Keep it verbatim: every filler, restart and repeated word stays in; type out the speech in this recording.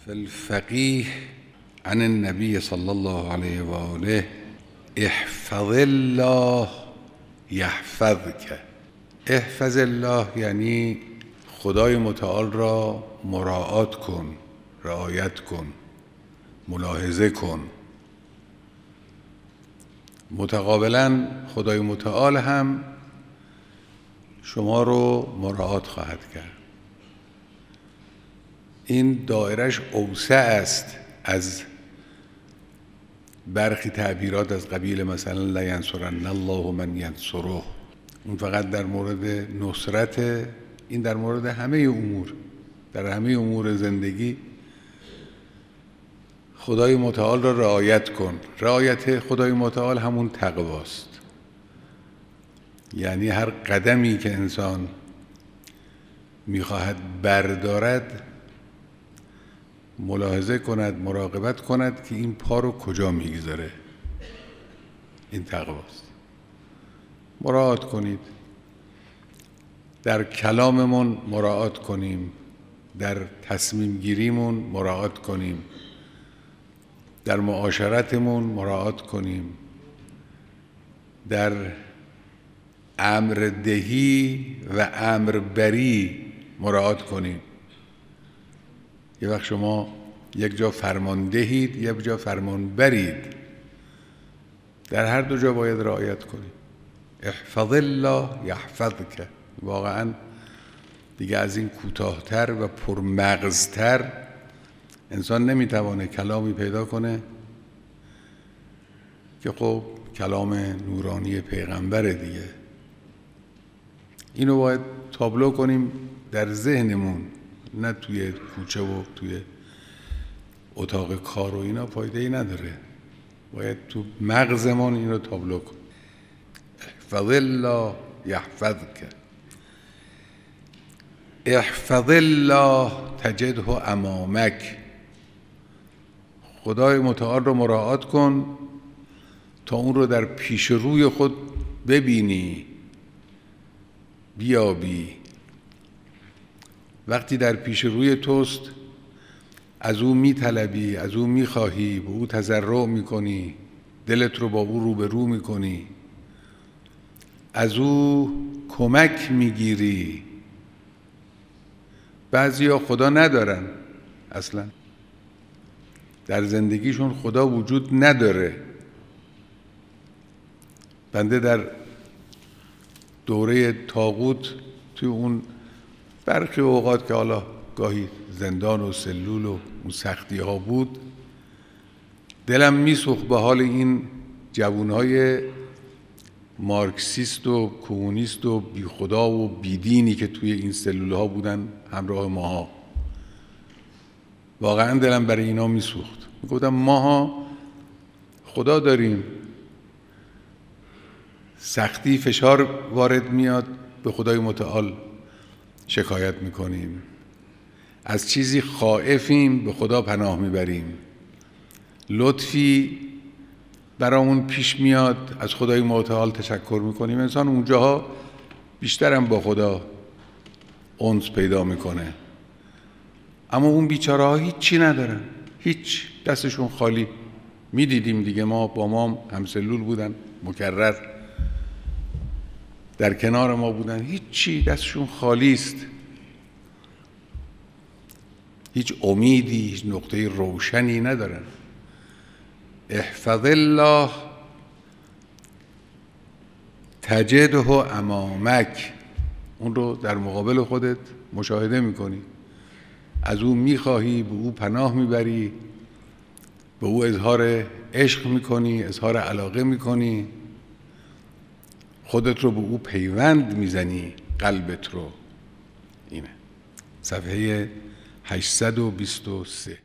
في الفقيه عن النبي صلی الله علیه و آله احفظ الله یحفظک. احفظ الله یعنی خدای متعال را مراعات کن، رعایت کن، ملاحظه کن. متقابلا خدای متعال هم شما رو مراعات خواهد کرد. این دایرش اوسع است از برخی تعبیرات از قبیل مثلا لینصرن الله من ینصره. اون فقط در مورد نصرت، این در مورد همه امور، در همه امور زندگی خدای متعال را رعایت کن. رعایت خدای متعال همون تقواست. یعنی هر قدمی که انسان میخواهد بردارد ملاحظه کند، مراقبت کند که این پا رو کجا میگذاره. این تقواست. مراعات کنید. در کلاممون مراعات کنیم، در تصمیم گیریمون مراعات کنیم، در معاشرتمون مراعات کنیم، در امر دهی و امر بری مراعات کنیم. یه وقت شما یک جا فرمان دهید، یک جا فرمان برید. در هر دو جا باید رعایت کنید. احفظ الله یحفظک. واقعا دیگه از این کوتاه‌تر و پرمغزتر انسان نمیتوانه کلامی پیدا کنه که خب کلام نورانی پیغمبره دیگه. اینو باید تابلو کنیم در ذهنمون، نه توی کوچه و توی اتاق کار و اینا فایده ای نداره. باید تو مغزمون اینو تابلو کنیم. احفظ الله یحفظک. احفظ الله تجده امامک. خدای متعال رو مراعات کن تا اون رو در پیش روی خود ببینی، بیابی. وقتی در پیش روی توست از او میطلبی، از او میخواهی، به او تضرع میکنی، دلت رو با او روبرو میکنی، از او کمک میگیری. بعضیا خدا ندارن، اصلا در زندگیشون خدا وجود نداره. بنده در دوره طاغوت توی اون برخی اوقات که حالا گاهی زندان و سلول و اون سختی ها بود، دلم میسوخت به حال این جوانهای مارکسیست و کمونیست و بی خدا و بیدینی که توی این سلول ها بودن همراه ماها. واقعا دلم برای اینا میسوخت. میگفتم ماها خدا داریم، سختی فشار وارد میاد به خدای متعال شکایت میکنیم، از چیزی خائفیم به خدا پناه میبریم، لطفی برامون پیش میاد از خدای متعال تشکر میکنیم. انسان اونجاها بیشترم با خدا انس پیدا میکنه. اما اون بیچاره ها هیچی ندارن، هیچ، دستشون خالی. میدیدیم دیگه، ما با ما همسلول بودن، مکرر در کنار ما بودن، هیچی، دستشون خالی است. هیچ امیدی، هیچ نقطه روشنی ندارن. احفظ الله تجده امامک. اون رو در مقابل خودت مشاهده میکنی، از او میخواهی، به او پناه میبری، به او اظهار عشق میکنی، اظهار علاقه میکنی، خودت رو به او پیوند میزنی، قلبت رو. اینه صفحه هشتصد و بیست و سه.